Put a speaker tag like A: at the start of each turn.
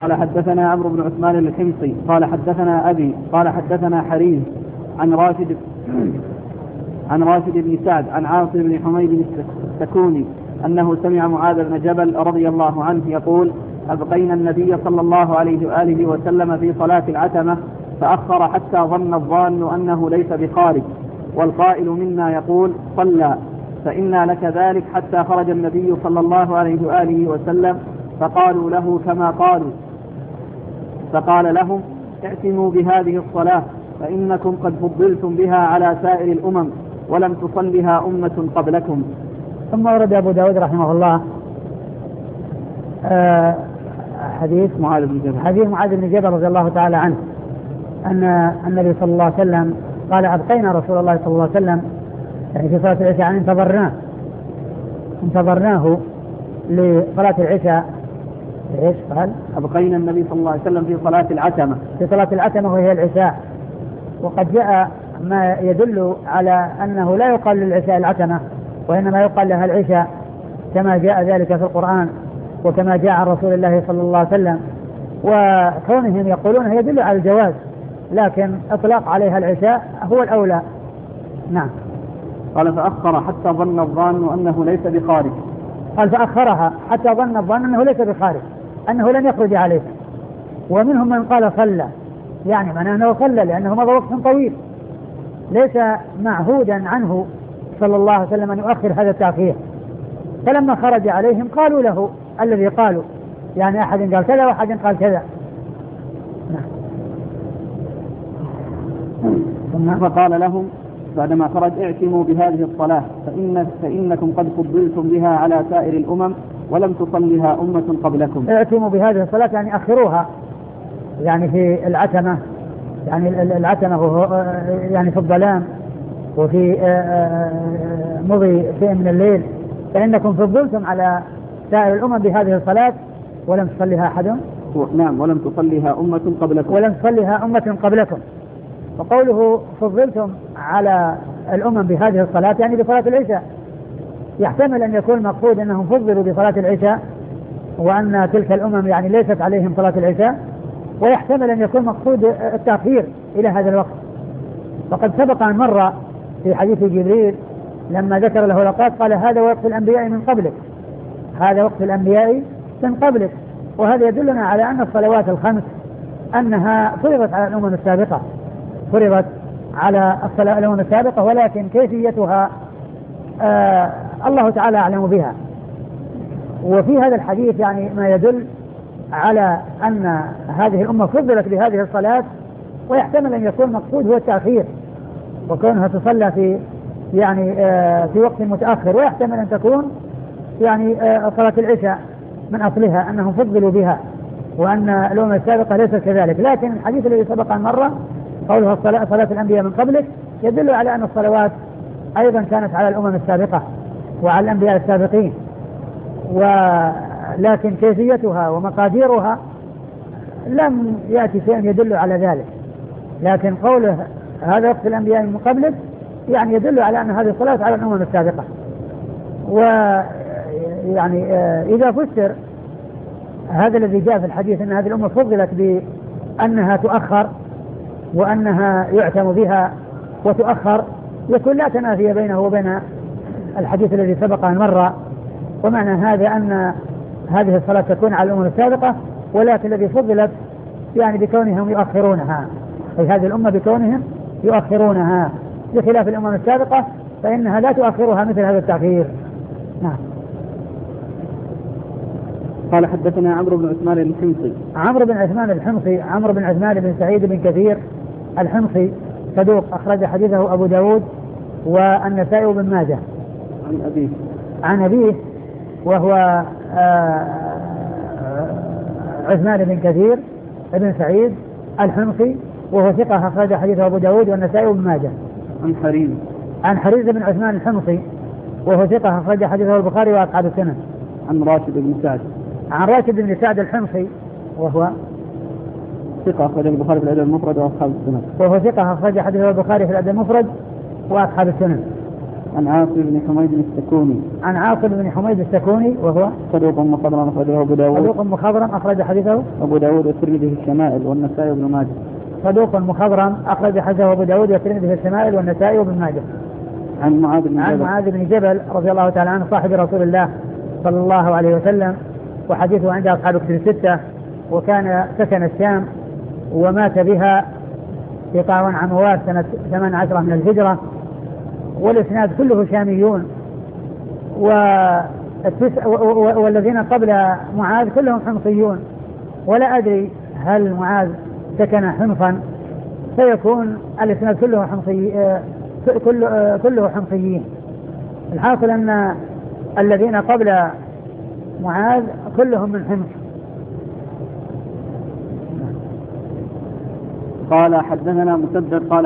A: قال حدثنا عمرو بن عثمان الحمصي قال حدثنا أبي قال حدثنا حريز عن راشد بن سعد عن عاصم بن حميد السكوني أنه سمع معاذ بن جبل رضي الله عنه يقول: أبقينا النبي صلى الله عليه وآله وسلم في صلاة العتمة فأخر حتى ظن الظان أنه ليس بخارج، والقائل منا يقول: صلى، فإنا لك ذلك حتى خرج النبي صلى الله عليه وآله وسلم فقالوا له كما قالوا، فقال لهم: اعتموا بهذه الصلاة فإنكم قد فضلتم بها على سائر الأمم ولم تصلها أمة قبلكم.
B: ثم ورد أبو داود رحمه الله حديث معاذ بن جبل رضي الله تعالى عنه أن النبي صلى الله عليه وسلم قال: أبقينا رسول الله صلى الله عليه وسلم يعني في صلاة العشاء، يعني انتظرناه لصلاة العشاء. إيش قال؟
A: أبقينا النبي صلى الله عليه وسلم في صلاة العتمة،
B: في صلاة العتمة وهي العشاء. وقد جاء ما يدل على أنه لا يقال للعشاء العتمة وإنما يقال لها العشاء، كما جاء ذلك في القرآن وكما جاء عن رسول الله صلى الله عليه وسلم، وكونهم يقولون يدل على الجواز، لكن إطلاق عليها العشاء هو الأولى. نعم.
A: قال: فأخر حتى ظن الظان أنه ليس بخارج.
B: قال: فأخرها حتى ظن الظان أنه ليس بخارج، أنه لن يخرج عليه. ومنهم من قال صلى، يعني معناه أنه صلى لأنه مضى وقت طويل ليس معهودا عنه صلى الله عليه وسلم أن يؤخر هذا التأخير. فلما خرج عليهم قالوا له الذي قالوا، يعني أحد قال كذا وأحد قال كذا.
A: فقال لهم بعدما خرج: اعتموا بهذه الصلاة فإنكم قد فضلتم بها على سائر الأمم ولم تصلها أمة قبلكم.
B: اعتموا بهذه الصلاة يعني أخروها، يعني في العتمة، يعني العتمة يعني في الظلام وفي مضي شيء من الليل، فإنكم فضلتم على سائر الأمم بهذه الصلاة ولم تصليها أحد.
A: نعم، ولم تصليها أمة قبلكم.
B: ولم تصليها أمة قبلكم. وقوله فضلتم على الأمم بهذه الصلاة يعني بصلاة العشاء، يحتمل أن يكون مقصود أنهم فضلوا بصلاة العشاء وأن تلك الأمم يعني ليست عليهم صلاة العشاء، ويحتمل أن يكون مقصود التأخير إلى هذا الوقت. فقد سبق أن مر في حديث جبريل لما ذكر له الأوقات قال: هذا وقت الأنبياء من قبلك، هذا وقت الأنبياء من قبلك. وهذا يدلنا على أن الصلوات الخمس أنها فرضت على الأمم السابقة، فرضت على الأمم السابقة، ولكن كيفيتها الله تعالى أعلم بها. وفي هذا الحديث يعني ما يدل على أن هذه الأمة فضلت بهذه الصلاة، ويحتمل أن يكون مقصود هو التأخير وكونها تصلى في يعني في وقت متأخر، ويحتمل أن تكون يعني صلاة العشاء من أصلها أنهم فضلوا بها وأن الأمم السابقة ليست كذلك. لكن الحديث الذي سبق أن مر قولها صلاة الأنبياء من قبلك يدل على أن الصلوات أيضا كانت على الأمم السابقة وعلى الأنبياء السابقين، ولكن كيفيتها ومقاديرها لم يأتي شيء يدل على ذلك. لكن قوله هذا وقت الأنبياء من قبلك يعني يدل على أن هذه الصلاة على الأمم السابقة. ويعني إذا فسر هذا الذي جاء في الحديث أن هذه الأمة فضلت بأنها تؤخر وأنها يعتم بها وتؤخر، يكون لا تنافي بينه وبين الحديث الذي سبق أن مر. ومعنى هذا أن هذه الصلاة تكون على الأمم السابقة، ولكن الذي فضلت يعني بكونهم يؤخرونها، أي هذه الأمة بكونهم يؤخرونها، بخلاف الأمم السابقة فإنها لا تؤخرها مثل هذا التأخير. نعم.
A: قال: حدثنا عمرو بن عثمان الحمصي.
B: عمرو بن عثمان بن سعيد بن كثير الحمصي صدوق، أخرج حديثه أبو داود والنسائي وابن ماجه. عن أبيه وهو عثمان بن كثير بن سعيد الحمصي، وهو ثقة، أخرج حديثه أبو داود والنسائي وابن ماجه. عن حريز بن عثمان الحمصي وهو ثقة، أخرج حديثه البخاري وأصحاب السنن.
A: عن راشد بن سعد
B: الحمصي وهو
A: ثقة، أخرج البخاري في الأدب المفرد وأصحاب السنن.
B: وهو ثقة، أخرج حديثه البخاري في الأدب المفرد وأصحاب السنن.
A: عن عاصم بن حميد السكوني.
B: عن عاصم بن حميد السكوني وهو
A: صدوق مخضرم أخرجه أبو داود.
B: صدوق مخضرم أخرج حديثه
A: أبو داود والترمذي في الشمائل والنسائي وابن ماجه.
B: صدوق مخضرم أخرج حديثه أبو داود والترمذي في الشمائل والنسائي وابن ماجه.
A: عن معاذ
B: بن جبل رضي الله تعالى عنه صاحب رسول الله صلى الله عليه وسلم، وحديثه عند أصحاب كتب الستة، وكان سكن الشام ومات بها في طاعون عمواس سنة 18 من الهجرة، والإسناد كله شاميون، والذين قبل معاذ كلهم حمصيون، ولا أدري هل معاذ سكن حمصا فيكون الإسناد كله حمصي، كله حمصيين. الحاصل أن الذين قبل معاذ كلهم من حمص.
A: قال حدثنا مسدد قال